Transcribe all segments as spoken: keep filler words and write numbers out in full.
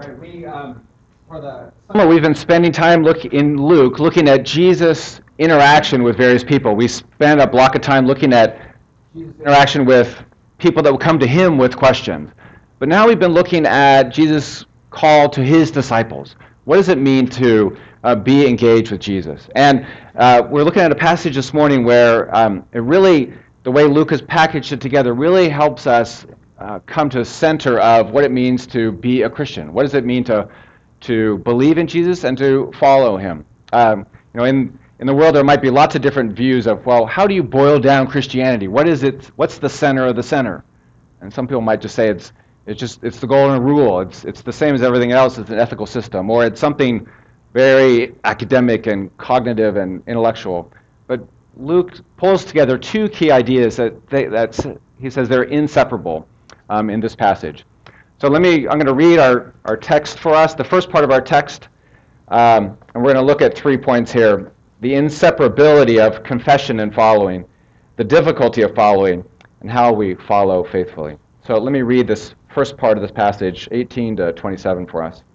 Right, we um, for the summer we've been spending time look in Luke, looking at Jesus' interaction with various people. We spent a block of time looking at Jesus' interaction with people that would come to him with questions. But now we've been looking at Jesus' call to his disciples. What does it mean to uh, be engaged with Jesus? And uh, we're looking at a passage this morning where um, it really, the way Luke has packaged it together, really helps us Uh, come to the center of what it means to be a Christian. What does it mean to to believe in Jesus and to follow him? Um, you know, in in the world there might be lots of different views of, well, how do you boil down Christianity? What is it? What's the center of the center? And some people might just say it's it's just it's the golden rule. It's it's the same as everything else. It's an ethical system, or it's something very academic and cognitive and intellectual. But Luke pulls together two key ideas that they, that's he says they're inseparable. Um, in this passage. So let me, I'm going to read our, our text for us, the first part of our text, um, and we're going to look at three points here. The inseparability of confession and following, the difficulty of following, and how we follow faithfully. So let me read this first part of this passage, eighteen to twenty-seven for us.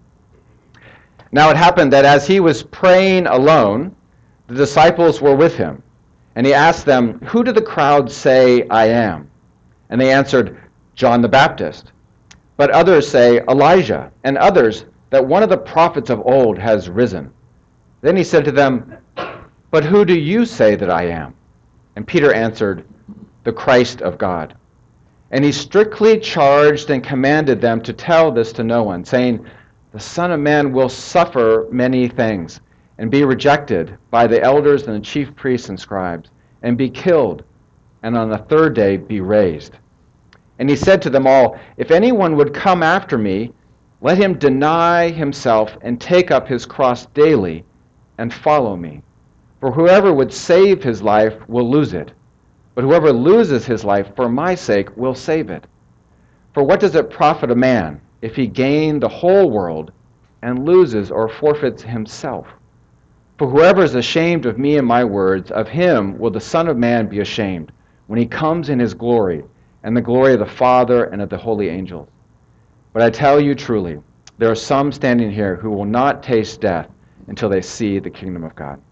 Now it happened that as he was praying alone, the disciples were with him, and he asked them, "Who do the crowd say I am?" And they answered, "John the Baptist. But others say Elijah, and others that one of the prophets of old has risen." Then he said to them, "But who do you say that I am?" And Peter answered, "The Christ of God." And he strictly charged and commanded them to tell this to no one, saying, "The Son of Man will suffer many things, and be rejected by the elders and the chief priests and scribes, and be killed, and on the third day be raised." And he said to them all, "If anyone would come after me, let him deny himself and take up his cross daily and follow me. For whoever would save his life will lose it, but whoever loses his life for my sake will save it. For what does it profit a man if he gain the whole world and loses or forfeits himself? For whoever is ashamed of me and my words, of him will the Son of Man be ashamed when he comes in his glory, and the glory of the Father and of the holy angels. But I tell you truly, there are some standing here who will not taste death until they see the kingdom of God."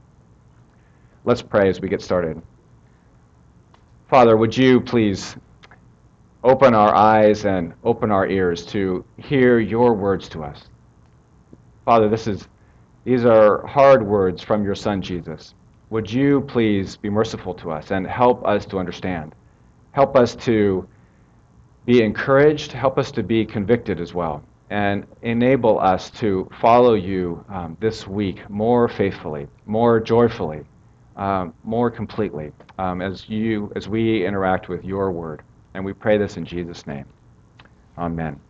Let's pray as we get started. Father, would you please open our eyes and open our ears to hear your words to us. Father, this is these are hard words from your Son, Jesus. Would you please be merciful to us and help us to understand? Help us to be encouraged, help us to be convicted as well, and enable us to follow you um, this week more faithfully, more joyfully, um, more completely, um, as you, as we interact with your word. And we pray this in Jesus' name. Amen.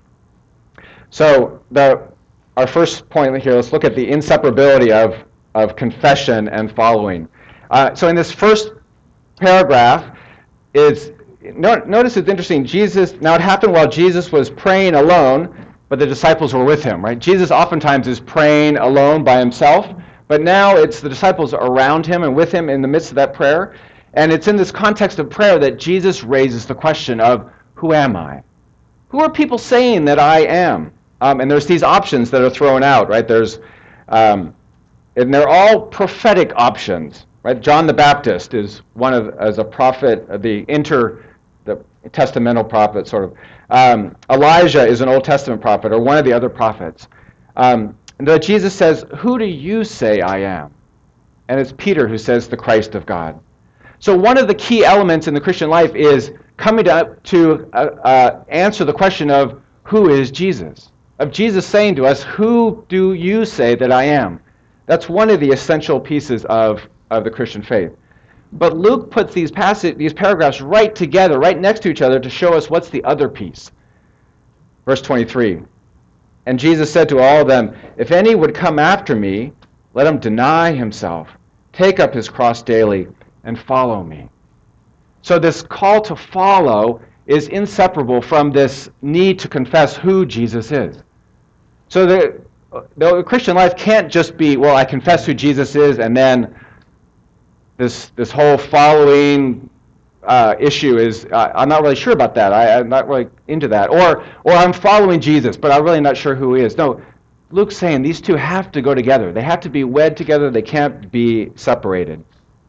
So the our first point here, let's look at the inseparability of, of confession and following. Uh, so in this first paragraph, it's notice it's interesting. Jesus, now it happened while Jesus was praying alone, but the disciples were with him, right? Jesus oftentimes is praying alone by himself, but now it's the disciples around him and with him in the midst of that prayer. And it's in this context of prayer that Jesus raises the question of, who am I? Who are people saying that I am? Um, and there's these options that are thrown out, right? There's, um, and they're all prophetic options, right? John the Baptist is one of, as a prophet, the inter, the testamental prophet, sort of. Um, Elijah is an Old Testament prophet, or one of the other prophets. Um, and Jesus says, "Who do you say I am?" And it's Peter who says, "The Christ of God." So one of the key elements in the Christian life is coming to, to uh, uh, answer the question of, who is Jesus? Of Jesus saying to us, who do you say that I am? That's one of the essential pieces of, of the Christian faith. But Luke puts these passage, these paragraphs right together, right next to each other, to show us what's the other piece. Verse twenty-three, "And Jesus said to all of them, if any would come after me, let him deny himself, take up his cross daily, and follow me." So this call to follow is inseparable from this need to confess who Jesus is. So the, the Christian life can't just be, well, I confess who Jesus is, and then this this whole following uh, issue is, uh, I'm not really sure about that. I, I'm not really into that. Or, or I'm following Jesus, but I'm really not sure who he is. No, Luke's saying these two have to go together. They have to be wed together. They can't be separated.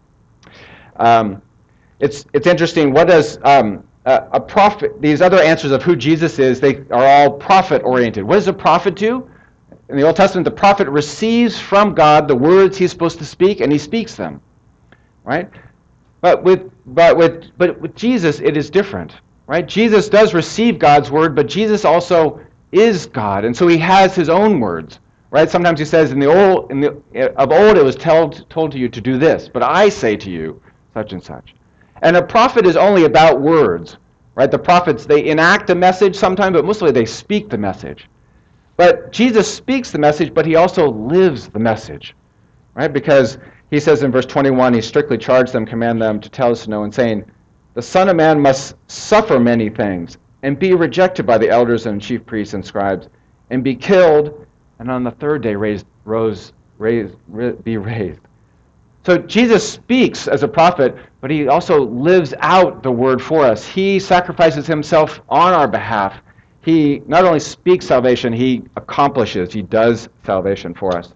Um, it's it's interesting. What does um, a, a prophet? These other answers of who Jesus is, they are all prophet oriented. What does a prophet do? In the Old Testament, the prophet receives from God the words he's supposed to speak, and he speaks them, right? But with but with but with Jesus, it is different, right? Jesus does receive God's word, but Jesus also is God, and so he has his own words, right? Sometimes he says, "In the old, in the of old, it was told told to you to do this, but I say to you such and such." And a prophet is only about words, right? The prophets, they enact a message sometimes, but mostly they speak the message. But Jesus speaks the message, but he also lives the message, right? Because he says in verse twenty-one, he strictly charged them, command them to tell us to know, and saying, "The Son of Man must suffer many things, and be rejected by the elders and chief priests and scribes, and be killed, and on the third day raised, rose, raised, be raised." So Jesus speaks as a prophet, but he also lives out the word for us. He sacrifices himself on our behalf. He not only speaks salvation, he accomplishes, he does salvation for us.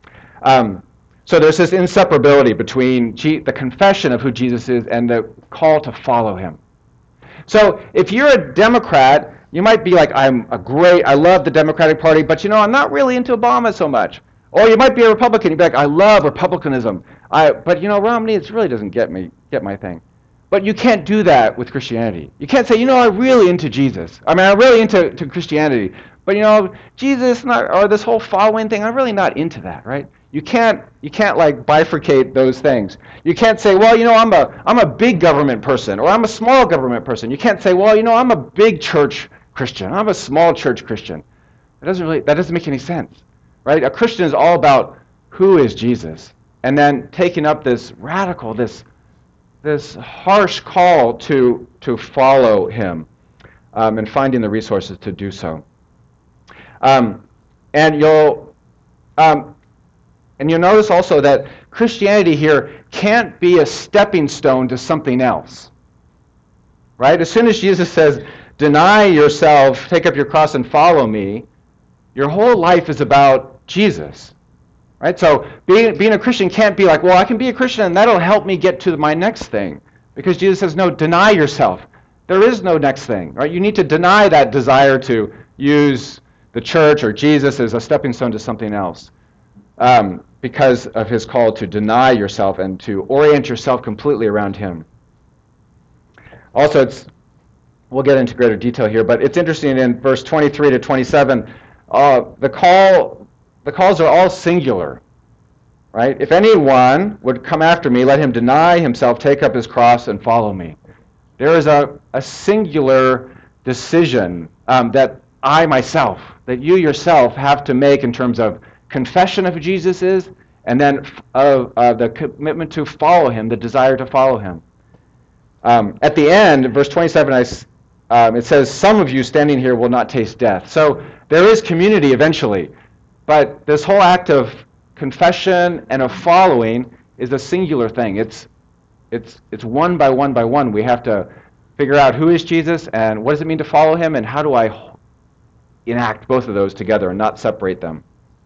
Um, so there's this inseparability between G- the confession of who Jesus is and the call to follow him. So if you're a Democrat, you might be like, I'm a great, I love the Democratic Party, but you know, I'm not really into Obama so much. Or you might be a Republican, you'd be like, I love Republicanism, I, but you know, Romney, it really doesn't get me, get my thing. But you can't do that with Christianity. You can't say, you know, I'm really into Jesus. I mean, I'm really into to Christianity, but you know, Jesus, not, or this whole following thing, I'm really not into that, right? You can't, you can't like bifurcate those things. You can't say, well, you know, I'm a, I'm a big government person, or I'm a small government person. You can't say, well, you know, I'm a big church Christian, I'm a small church Christian. That doesn't really, that doesn't make any sense, right? A Christian is all about who is Jesus, and then taking up this radical, this, this harsh call to to follow him, um, and finding the resources to do so. Um, and you'll, um, and you'll notice also that Christianity here can't be a stepping stone to something else, right? As soon as Jesus says, "Deny yourself, take up your cross, and follow me," your whole life is about Jesus. Right? So being, being a Christian can't be like, well, I can be a Christian and that'll help me get to my next thing. Because Jesus says, no, deny yourself. There is no next thing. Right? You need to deny that desire to use the church or Jesus as a stepping stone to something else, um, because of his call to deny yourself and to orient yourself completely around him. Also, it's, we'll get into greater detail here, but it's interesting in verse twenty-three to twenty-seven, uh, the call... The calls are all singular, right? "If anyone would come after me, let him deny himself, take up his cross, and follow me." There is a, a singular decision um, that I myself, that you yourself have to make in terms of confession of who Jesus is, and then of uh, the commitment to follow him, the desire to follow him. Um, at the end, verse twenty-seven, I, um, it says, "Some of you standing here will not taste death." So there is community eventually. But this whole act of confession and of following is a singular thing. It's it's it's one by one by one. We have to figure out who is Jesus and what does it mean to follow him, and how do I enact both of those together and not separate them.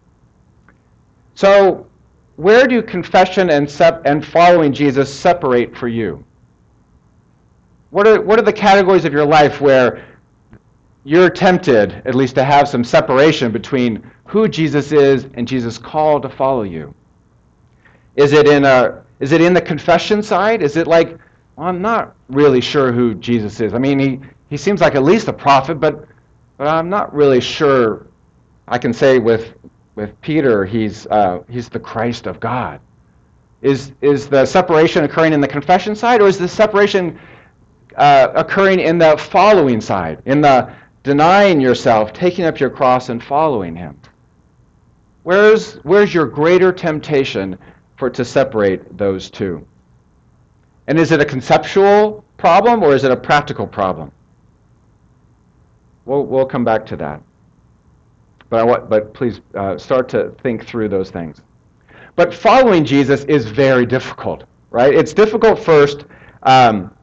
So where do confession and sep- and following Jesus separate for you? What are what are the categories of your life where you're tempted, at least, to have some separation between who Jesus is and Jesus' call to follow you? Is it in a is it in the confession side? Is it like, well, I'm not really sure who Jesus is. I mean, he, he seems like at least a prophet, but but I'm not really sure. I can say with with Peter, he's uh, he's the Christ of God. Is is the separation occurring in the confession side, or is the separation uh, occurring in the following side, in the denying yourself, taking up your cross, and following him? Where's where's your greater temptation for to separate those two? And is it a conceptual problem or is it a practical problem? We'll we'll come back to that. But I want, but please uh, start to think through those things. But following Jesus is very difficult, right? It's difficult first um,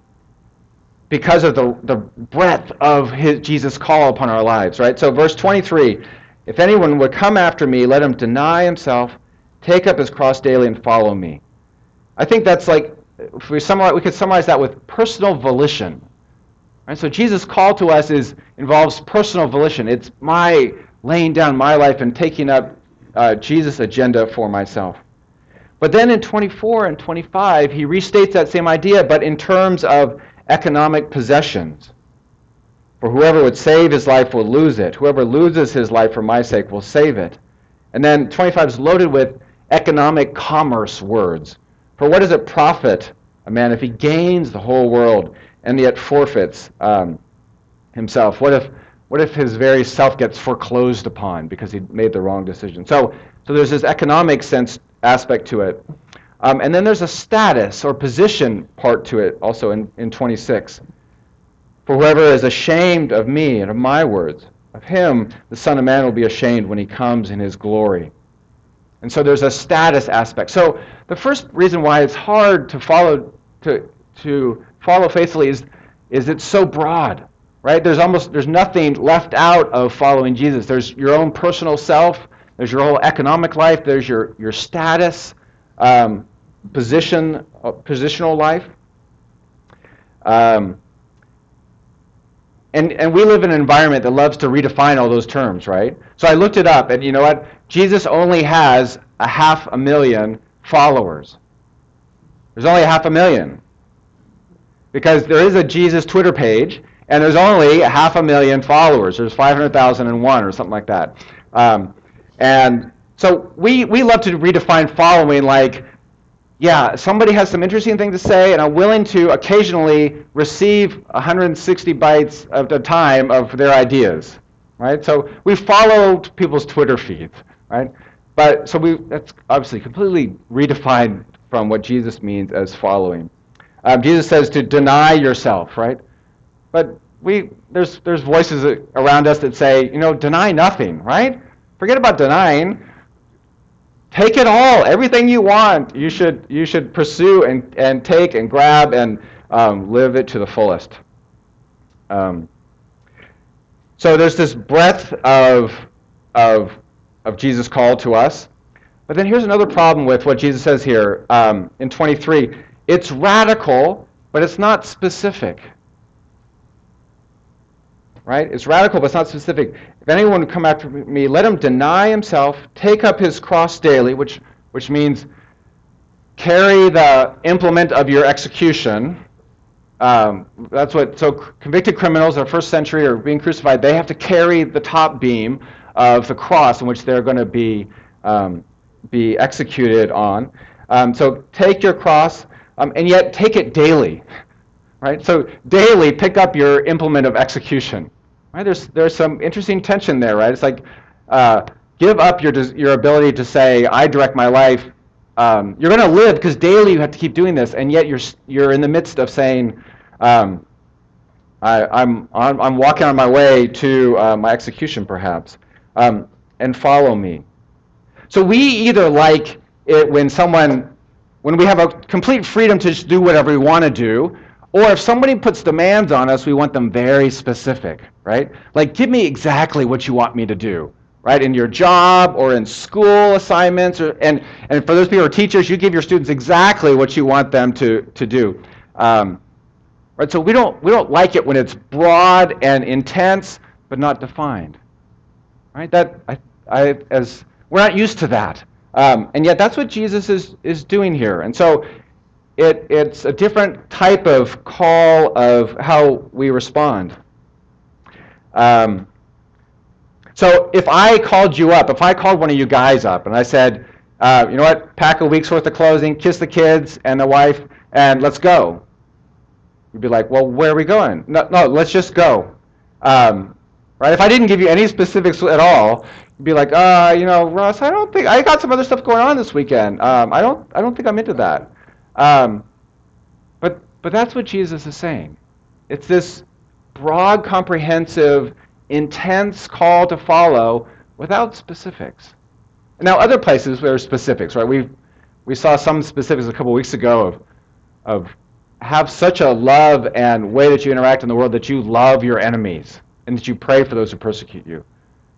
because of the the breadth of his Jesus' call upon our lives, right? So verse twenty-three. If anyone would come after me, let him deny himself, take up his cross daily, and follow me. I think that's like, if we summarize, we could summarize that with personal volition. Right? So Jesus' call to us is involves personal volition. It's my laying down my life and taking up uh, Jesus' agenda for myself. But then in twenty-four and twenty-five, he restates that same idea, but in terms of economic possessions. For whoever would save his life will lose it. Whoever loses his life for my sake will save it. And then twenty-five is loaded with economic commerce words. For what does it profit a man if he gains the whole world and yet forfeits um, himself? What if what if his very self gets foreclosed upon because he made the wrong decision? So, so there's this economic sense aspect to it. Um, and then there's a status or position part to it also in, in twenty-six. For whoever is ashamed of me and of my words, of him the Son of Man will be ashamed when he comes in his glory. And so there's a status aspect. So the first reason why it's hard to follow to to follow faithfully is is it's so broad, right? There's almost there's nothing left out of following Jesus. There's your own personal self. There's your whole economic life. There's your your status, um, position, uh, positional life. Um, And and we live in an environment that loves to redefine all those terms, right? So I looked it up, and you know what? Jesus only has a half a million followers. There's only a half a million. Because there is a Jesus Twitter page, and there's only a half a million followers. There's five hundred thousand one or something like that. Um, and so we, we love to redefine following like, yeah, somebody has some interesting thing to say, and I'm willing to occasionally receive one hundred sixty bytes at a time of their ideas, right? So we follow people's Twitter feeds, right? But so we that's obviously completely redefined from what Jesus means as following. Um, Jesus says to deny yourself, right? But we there's there's voices around us that say, you know, deny nothing, right? Forget about denying. Take it all, everything you want. You should you should pursue and, and take and grab and um, live it to the fullest. Um, so there's this breadth of of of Jesus' call to us. But then here's another problem with what Jesus says here um, in twenty-three. It's radical, but it's not specific. Right? It's radical, but it's not specific. If anyone would come after me, let him deny himself, take up his cross daily, which which means carry the implement of your execution. Um, that's what. So convicted criminals in the first century are being crucified. They have to carry the top beam of the cross in which they're going to be um, be executed on. Um, so take your cross, um, and yet take it daily. Right? So daily pick up your implement of execution. Right? There's there's some interesting tension there, right? It's like uh, give up your your ability to say, I direct my life. Um, you're going to live because daily you have to keep doing this, and yet you're you're in the midst of saying, um, I, I'm I'm I'm walking on my way to uh, my execution, perhaps, um, and follow me. So we either like it when someone when we have a complete freedom to just do whatever we want to do. Or if somebody puts demands on us, we want them very specific, right? Like, give me exactly what you want me to do, right? In your job or in school assignments, or and and for those people who are teachers, you give your students exactly what you want them to to do, um, right? So we don't we don't like it when it's broad and intense but not defined, right? That I I as we're not used to that, um, and yet that's what Jesus is is doing here, and so. It, it's a different type of call of how we respond. Um, so if I called you up, if I called one of you guys up and I said, uh, you know what, pack a week's worth of clothing, kiss the kids and the wife, and let's go. You'd be like, well, where are we going? No, no, let's just go. Um, right? If I didn't give you any specifics at all, you'd be like, uh, you know, Russ, I don't think, I got some other stuff going on this weekend. Um, I don't, I don't think I'm into that. Um, but but that's what Jesus is saying. It's this broad, comprehensive, intense call to follow without specifics. Now, other places there are specifics, right? We we saw some specifics a couple weeks ago of of have such a love and way that you interact in the world that you love your enemies and that you pray for those who persecute you.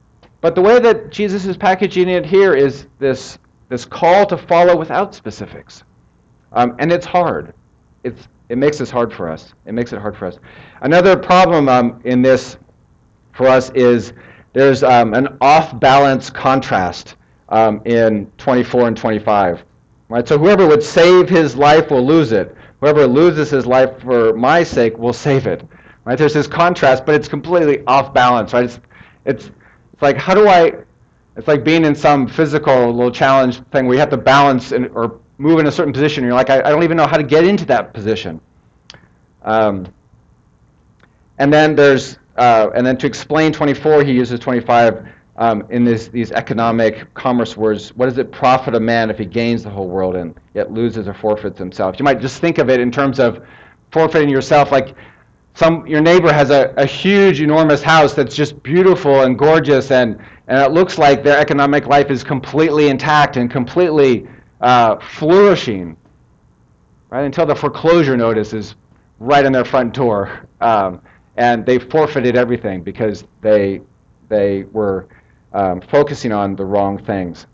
But the way that Jesus is packaging it here is this, this call to follow without specifics. Um, and it's hard. It's, it makes this hard for us. It makes it hard for us. Another problem um, in this for us is there's um, an off-balance contrast um, in twenty-four and twenty-five. Right? So whoever would save his life will lose it. Whoever loses his life for my sake will save it. Right? There's this contrast, but it's completely off balance. Right? It's, it's, it's like, how do I, it's like being in some physical little challenge thing where you have to balance in, or move in a certain position. You're like, I, I don't even know how to get into that position. Um, and then there's, uh, and then to explain twenty-four, he uses twenty-five um, in this, these economic commerce words. What does it profit a man if he gains the whole world and yet loses or forfeits himself? You might just think of it in terms of forfeiting yourself, like some your neighbor has a, a huge, enormous house that's just beautiful and gorgeous, and, and it looks like their economic life is completely intact and completely uh, flourishing, right, until the foreclosure notice is right on their front door. Um, and they forfeited everything because they they were um, focusing on the wrong things.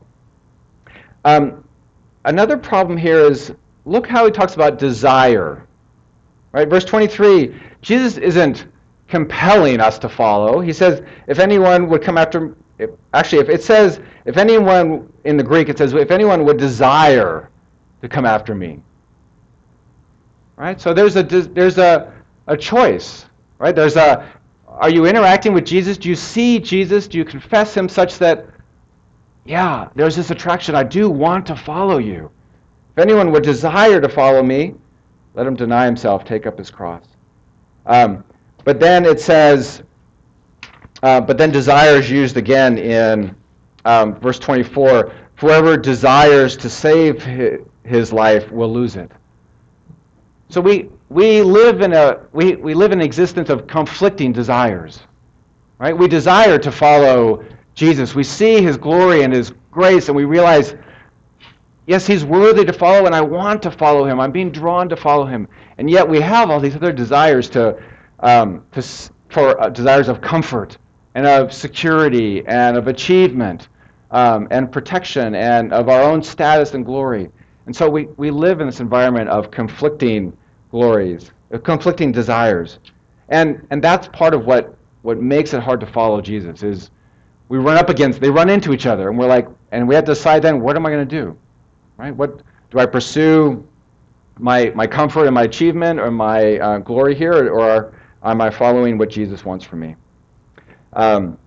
Um, another problem here is, look how he talks about desire. Right, verse twenty-three, Jesus isn't compelling us to follow. He says, if anyone would come after, if, actually, if it says, if anyone, in the Greek, it says, if anyone would desire to come after me. Right, so there's a there's a, a choice. Right, there's a, are you interacting with Jesus? Do you see Jesus? Do you confess him such that, yeah, there's this attraction. I do want to follow you. If anyone would desire to follow me, let him deny himself, take up his cross. Um, but then it says, uh, but then desire is used again in um, verse twenty-four. Whoever desires to save his life will lose it. So we we live in a we, we live in an existence of conflicting desires, right? We desire to follow Jesus. We see his glory and his grace, and we realize, yes, he's worthy to follow, and I want to follow him. I'm being drawn to follow him. And yet we have all these other desires to, um, to for uh, desires of comfort and of security and of achievement um, and protection and of our own status and glory. And so we, we live in this environment of conflicting glories, of conflicting desires. And and that's part of what, what makes it hard to follow Jesus, is we run up against, they run into each other, and we're like, and we have to decide then, what am I going to do? Right? What do I pursue? My my comfort and my achievement, or my uh, glory here, or am I following what Jesus wants for me? Um,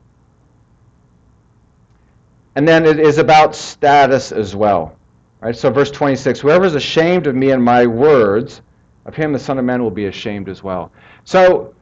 and then it is about status as well. Right? So verse twenty-six: whoever is ashamed of me and my words, of him the Son of Man will be ashamed as well. So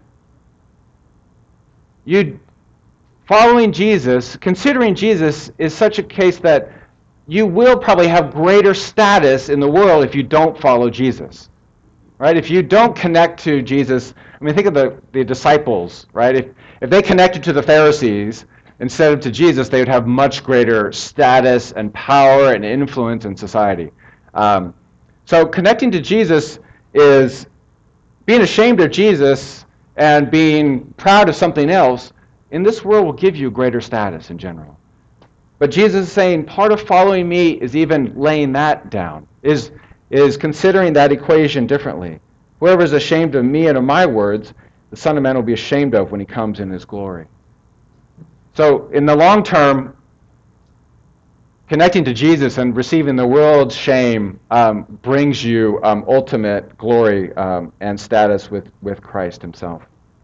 you following Jesus, considering Jesus, is such a case that you will probably have greater status in the world if you don't follow Jesus, right? If you don't connect to Jesus, I mean, think of the, the disciples, right? If, if they connected to the Pharisees instead of to Jesus, they would have much greater status and power and influence in society. Um, so connecting to Jesus is being ashamed of Jesus and being proud of something else. In this world will give you greater status in general. But Jesus is saying part of following me is even laying that down, is, is considering that equation differently. Whoever is ashamed of me and of my words, the Son of Man will be ashamed of when he comes in his glory. So in the long term, connecting to Jesus and receiving the world's shame um, brings you um, ultimate glory um, and status with, with Christ himself.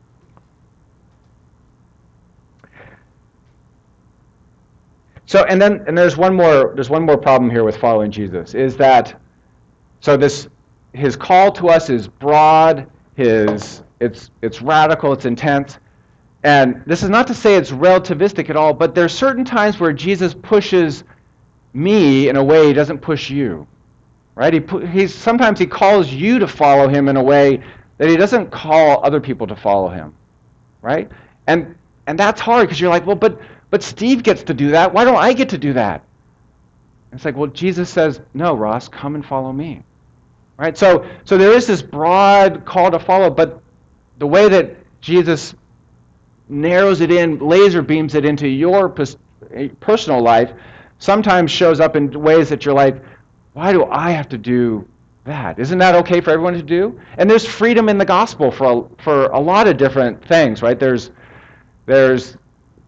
So, and then, and there's one more, there's one more problem here with following Jesus, is that, so this, his call to us is broad, his, it's, it's radical, it's intense, and this is not to say it's relativistic at all, but there's certain times where Jesus pushes me in a way he doesn't push you, right? He, he's, sometimes he calls you to follow him in a way that he doesn't call other people to follow him, right? And, and that's hard, because you're like, well, but, But Steve gets to do that. Why don't I get to do that? It's like, well, Jesus says, no, Ross, come and follow me. Right? So, so there is this broad call to follow, but the way that Jesus narrows it in, laser beams it into your pers- personal life, sometimes shows up in ways that you're like, why do I have to do that? Isn't that okay for everyone to do? And there's freedom in the gospel for a, for a lot of different things, right? There's there's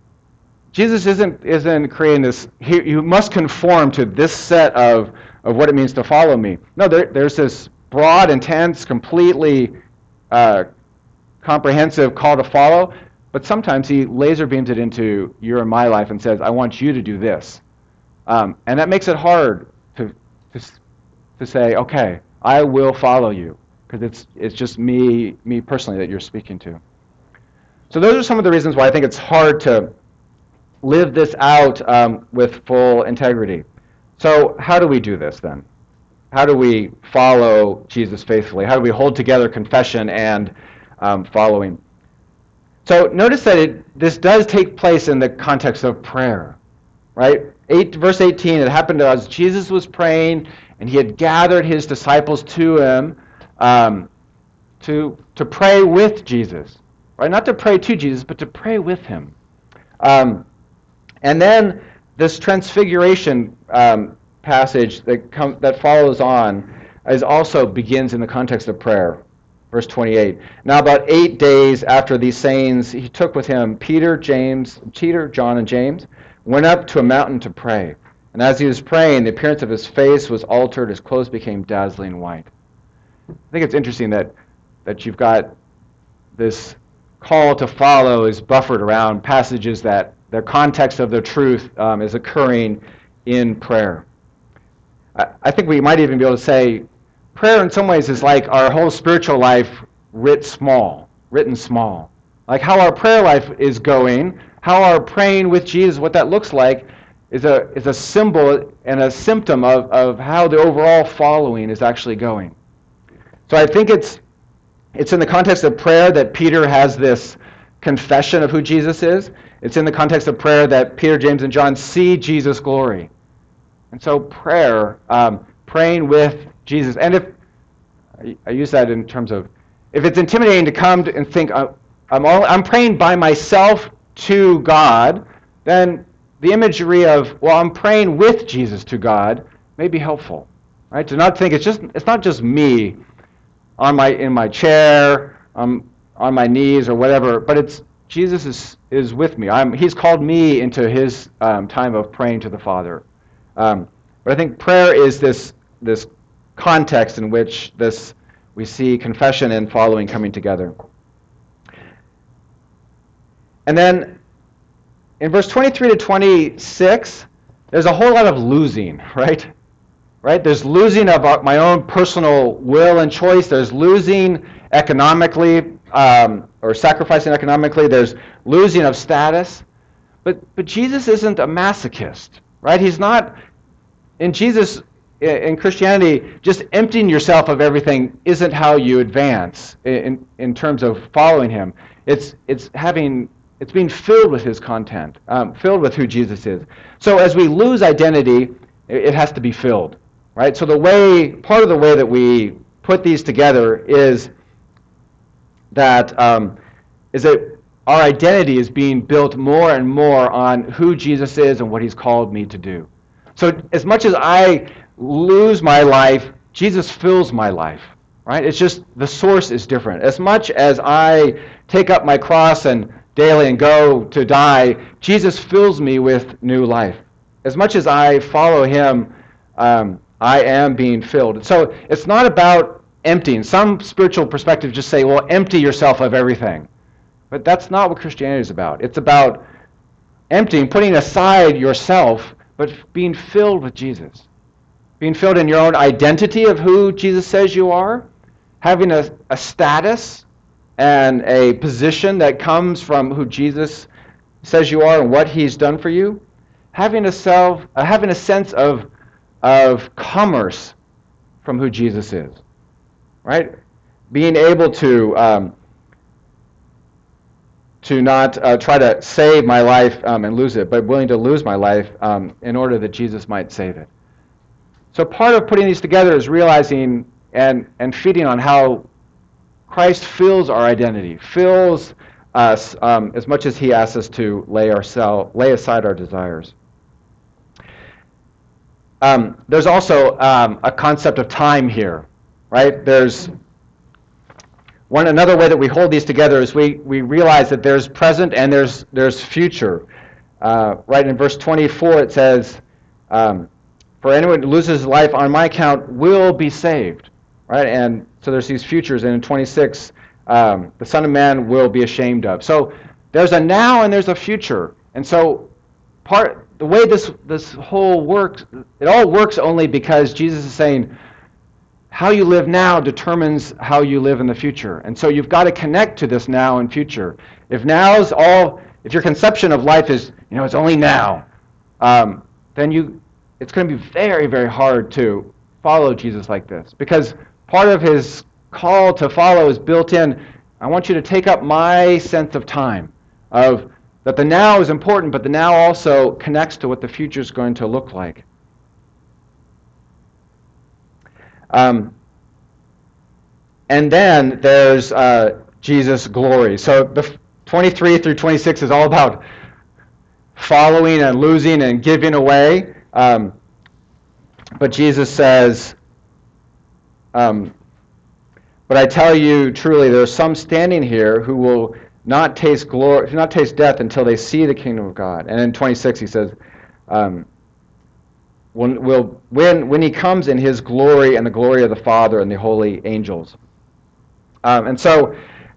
Jesus isn't isn't creating this. He, you must conform to this set of of what it means to follow me. No, there, there's this broad, intense, completely uh, comprehensive call to follow. But sometimes he laser beams it into your and my life and says, "I want you to do this," um, and that makes it hard to to to say, "Okay, I will follow you," because it's it's just me me personally that you're speaking to. So those are some of the reasons why I think it's hard to live this out um, with full integrity. So how do we do this then? How do we follow Jesus faithfully? How do we hold together confession and um, following? So notice that it, this does take place in the context of prayer, right? Eight, verse eighteen, it happened as Jesus was praying, and he had gathered his disciples to him um, to, to pray with Jesus, right? Not to pray to Jesus, but to pray with him. Um, And then this transfiguration um, passage that com- that follows on is also begins in the context of prayer. Verse twenty-eight. Now about eight days after these sayings, he took with him Peter, James, Peter, John, and James, went up to a mountain to pray. And as he was praying, the appearance of his face was altered, his clothes became dazzling white. I think it's interesting that that you've got this call to follow is buffered around passages that the context of the truth um, is occurring in prayer. I, I think we might even be able to say prayer in some ways is like our whole spiritual life writ small, written small. Like how our prayer life is going, how our praying with Jesus, what that looks like, is a is a symbol and a symptom of, of how the overall following is actually going. So I think it's It's in the context of prayer that Peter has this confession of who Jesus is. It's in the context of prayer that Peter, James, and John see Jesus' glory. And so prayer, um, praying with Jesus, and if, I use that in terms of, if it's intimidating to come to, and think, I'm, all, I'm praying by myself to God, then the imagery of, well, I'm praying with Jesus to God may be helpful, right? To not think it's just, it's not just me on my in my chair, um, on my knees or whatever, but it's Jesus is is with me. I'm he's called me into his um, time of praying to the Father. Um, but I think prayer is this this context in which this we see confession and following coming together. And then in verse twenty-three to twenty-six, there's a whole lot of losing, right? Right? There's losing of my own personal will and choice. There's losing economically, um, or sacrificing economically. There's losing of status. But but Jesus isn't a masochist, right? He's not, in Jesus, in Christianity, just emptying yourself of everything isn't how you advance in in terms of following him. It's it's having it's being filled with his content, um, filled with who Jesus is. So as we lose identity, it has to be filled. Right? So the way, part of the way that we put these together is that um, is that our identity is being built more and more on who Jesus is and what he's called me to do. So as much as I lose my life, Jesus fills my life. Right? It's just the source is different. As much as I take up my cross and daily and go to die, Jesus fills me with new life. As much as I follow him, um, I am being filled. So it's not about emptying. Some spiritual perspectives just say, well, empty yourself of everything. But that's not what Christianity is about. It's about emptying, putting aside yourself, but being filled with Jesus. Being filled in your own identity of who Jesus says you are, having a, a status and a position that comes from who Jesus says you are and what he's done for you, having a self, uh, having a sense of of commerce from who Jesus is, right? Being able to um, to not uh, try to save my life um, and lose it, but willing to lose my life um, in order that Jesus might save it. So part of putting these together is realizing and and feeding on how Christ fills our identity, fills us um, as much as he asks us to lay, ourselves, lay aside our desires. Um, there's also um, a concept of time here, right? There's one another way that we hold these together is we, we realize that there's present and there's there's future. Uh, right in verse twenty-four it says, um, "For anyone who loses his life on my account will be saved." Right, and so there's these futures, and in twenty-six, um, the Son of Man will be ashamed of. So there's a now and there's a future, and so part the way this this whole works, it all works only because Jesus is saying, how you live now determines how you live in the future. And so you've got to connect to this now and future. If now's all, if your conception of life is, you know, it's only now, um, then you, it's going to be very, very hard to follow Jesus like this. Because part of his call to follow is built in, I want you to take up my sense of time, of that the now is important, but the now also connects to what the future is going to look like. Um, and then there's uh, Jesus' glory. So the twenty-three through twenty-six is all about following and losing and giving away. Um, but Jesus says, um, "But I tell you truly, there are some standing here who will not taste glory, not taste death until they see the kingdom of God." And in twenty-six he says, um, When, will, when, when he comes in his glory and the glory of the Father and the holy angels. Um, and so,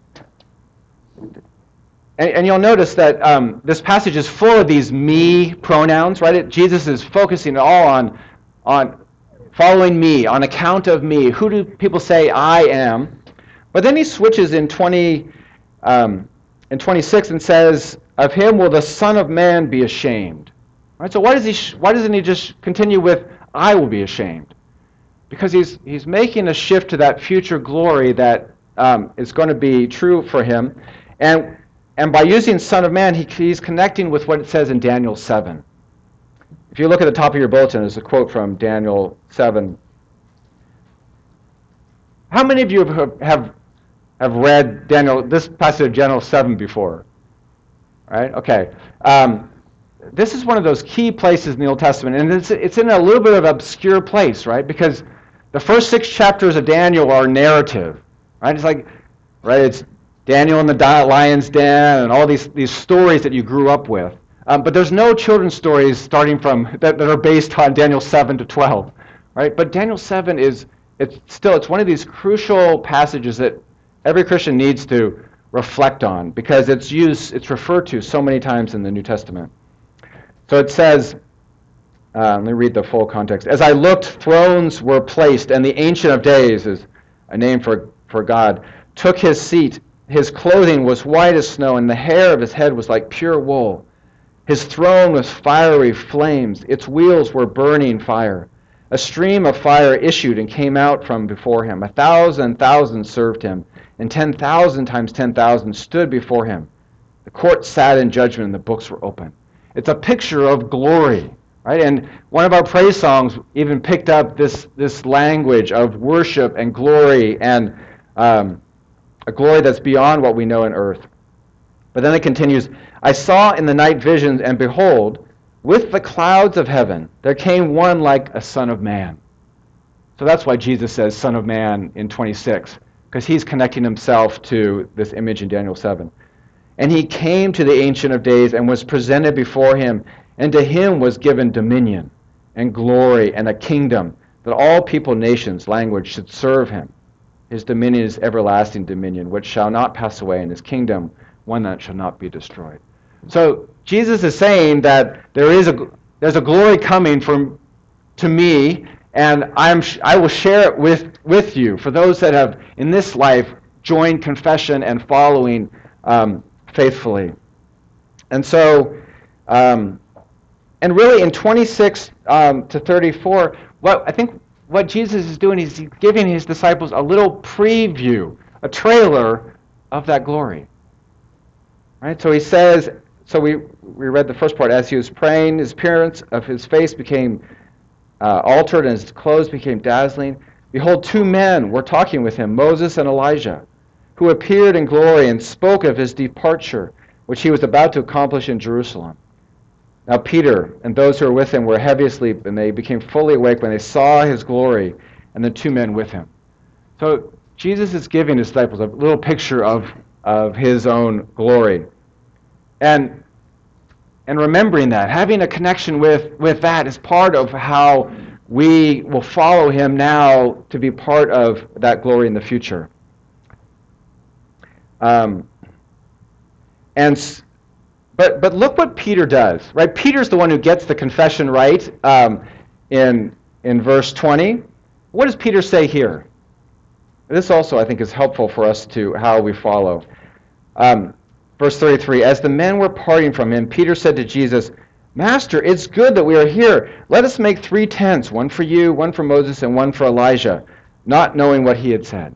and, and you'll notice that um, this passage is full of these me pronouns, right? It, Jesus is focusing all on, on following me, on account of me. Who do people say I am? But then he switches in twenty, um, in twenty-six and says, "Of him will the Son of Man be ashamed." Right, so why does he? Why doesn't he just continue with "I will be ashamed"? Because he's he's making a shift to that future glory that um, is going to be true for him, and and by using "Son of Man," he, he's connecting with what it says in Daniel seven. If you look at the top of your bulletin, there's a quote from Daniel seven. How many of you have have, have read Daniel this passage of Daniel seven before? Right? Okay. Um, This is one of those key places in the Old Testament, and it's it's in a little bit of an obscure place, right? Because the first six chapters of Daniel are narrative, right? It's like, right, it's Daniel in the lion's den and all these, these stories that you grew up with. Um, but there's no children's stories starting from, that, that are based on Daniel seven to twelve, right? But Daniel seven is, it's still, it's one of these crucial passages that every Christian needs to reflect on because it's used, it's referred to so many times in the New Testament. So it says, uh, let me read the full context. "As I looked, thrones were placed, and the Ancient of Days," is a name for, for God, "took his seat. His clothing was white as snow, and the hair of his head was like pure wool. His throne was fiery flames. Its wheels were burning fire. A stream of fire issued and came out from before him. A thousand thousand served him, and ten thousand times ten thousand stood before him. The court sat in judgment, and the books were open." It's a picture of glory, right? And one of our praise songs even picked up this, this language of worship and glory and um, a glory that's beyond what we know in earth. But then it continues, "I saw in the night visions, and behold, with the clouds of heaven, there came one like a son of man." So that's why Jesus says Son of Man in twenty-six, because he's connecting himself to this image in Daniel seven. "And he came to the Ancient of Days and was presented before him, and to him was given dominion and glory and a kingdom, that all people, nations, language should serve him. His dominion is everlasting dominion, which shall not pass away, and his kingdom one that shall not be destroyed." So Jesus is saying that there is a there's a glory coming from to me, and I'm I will share it with with you for those that have in this life joined confession and following Um, faithfully. And so, um, and really in twenty-six um, to thirty-four, what I think what Jesus is doing is he's giving his disciples a little preview, a trailer of that glory. Right? So he says, so we, we read the first part, "As he was praying, his appearance of his face became uh, altered, and his clothes became dazzling. Behold, two men were talking with him, Moses and Elijah, who appeared in glory and spoke of his departure, which he was about to accomplish in Jerusalem. Now Peter and those who were with him were heavy asleep, and they became fully awake when they saw his glory and the two men with him. So Jesus is giving his disciples a little picture of, of his own glory. And and remembering that, having a connection with, with that is part of how we will follow him now to be part of that glory in the future. Um, and but but look what Peter does, right? Peter's the one who gets the confession right um, in in verse twenty. What does Peter say here? This also, I think, is helpful for us to how we follow. Um, verse thirty-three, as the men were parting from him, Peter said to Jesus, Master, it's good that we are here. Let us make three tents, one for you, one for Moses, and one for Elijah, not knowing what he had said.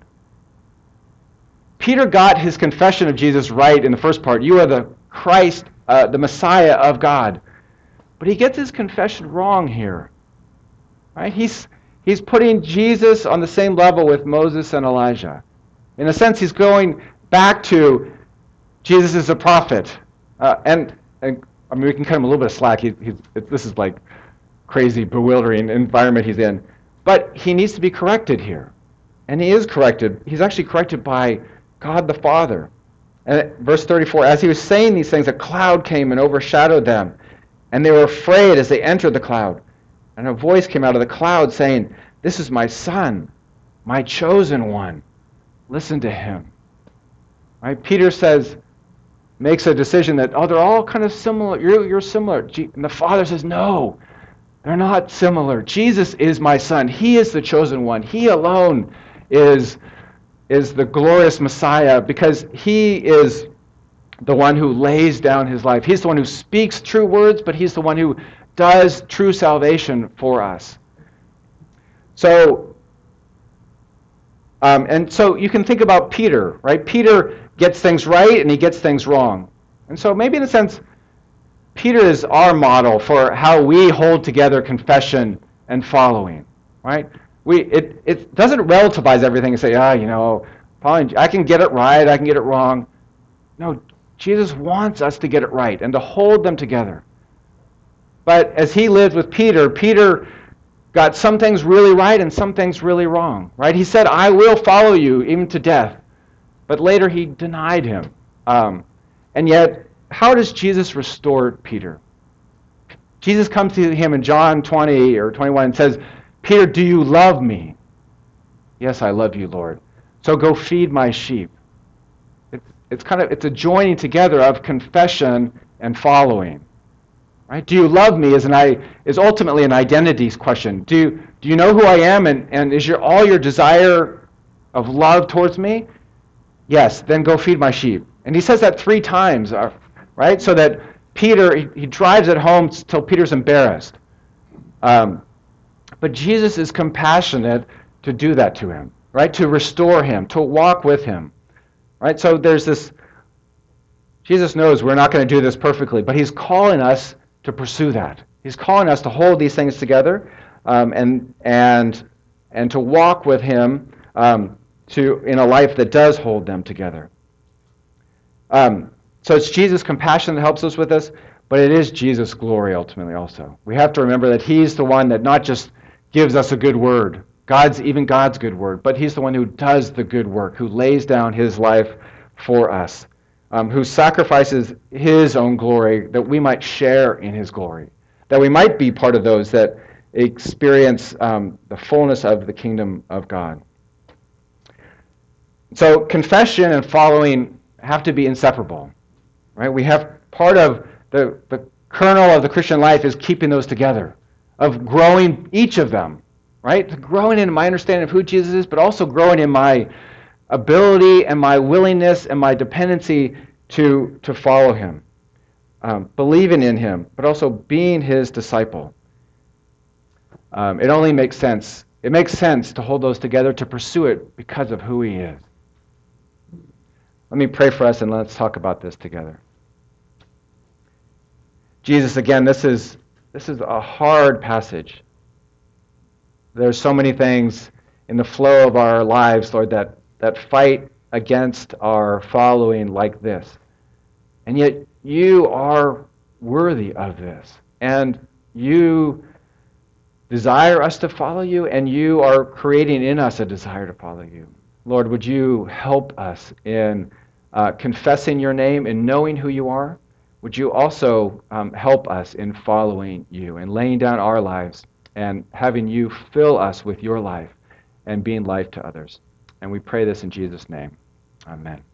Peter got his confession of Jesus right in the first part. You are the Christ, uh, the Messiah of God. But he gets his confession wrong here. Right? He's, he's putting Jesus on the same level with Moses and Elijah. In a sense, he's going back to Jesus is a prophet. Uh, and, and I mean, we can cut him a little bit of slack. He, he's, it, this is like crazy, bewildering environment he's in. But he needs to be corrected here. And he is corrected. He's actually corrected by God the Father. And verse thirty-four, as he was saying these things, a cloud came and overshadowed them. And they were afraid as they entered the cloud. And a voice came out of the cloud saying, This is my son, my chosen one. Listen to him. Right? Peter says, makes a decision that, oh, they're all kind of similar. You're, you're similar. And the Father says, no, they're not similar. Jesus is my son. He is the chosen one. He alone is, is the glorious Messiah because he is the one who lays down his life. He's the one who speaks true words, but he's the one who does true salvation for us. So, um, and so you can think about Peter, right? Peter gets things right and he gets things wrong. And so maybe in a sense, Peter is our model for how we hold together confession and following, right? We it, it doesn't relativize everything and say, ah, you know, I can get it right, I can get it wrong. No, Jesus wants us to get it right and to hold them together. But as he lived with Peter, Peter got some things really right and some things really wrong, right? He said, I will follow you even to death. But later he denied him. Um, and yet, how does Jesus restore Peter? Jesus comes to him in John twenty or twenty-one and says, Peter, do you love me? Yes, I love you, Lord. So go feed my sheep. It's, it's kind of, it's a joining together of confession and following. Right? Do you love me is, an, I, is ultimately an identity question. Do, do you know who I am and, and is your all your desire of love towards me? Yes, then go feed my sheep. And he says that three times, right? So that Peter, he, he drives it home till Peter's embarrassed. Um, but Jesus is compassionate to do that to him, right? To restore him, to walk with him, right? So there's this, Jesus knows we're not going to do this perfectly, but he's calling us to pursue that. He's calling us to hold these things together um, and and and to walk with him um, to in a life that does hold them together. Um, so it's Jesus' compassion that helps us with this, but it is Jesus' glory ultimately also. We have to remember that he's the one that not just gives us a good word, God's even God's good word, but he's the one who does the good work, who lays down his life for us. Um, who sacrifices his own glory that we might share in his glory, that we might be part of those that experience um, the fullness of the kingdom of God. So confession and following have to be inseparable, right? We have part of the, the kernel of the Christian life is keeping those together, of growing each of them, right? Growing in my understanding of who Jesus is, but also growing in my ability and my willingness and my dependency to, to follow him, um, believing in him, but also being his disciple. Um, it only makes sense. It makes sense to hold those together, to pursue it because of who he is. Let me pray for us and let's talk about this together. Jesus, again, this is this is a hard passage. There's so many things in the flow of our lives, Lord, that that fight against our following like this. And yet you are worthy of this. And you desire us to follow you, and you are creating in us a desire to follow you. Lord, would you help us in uh, confessing your name and knowing who you are? Would you also um, help us in following you and laying down our lives and having you fill us with your life and being life to others? And we pray this in Jesus' name. Amen.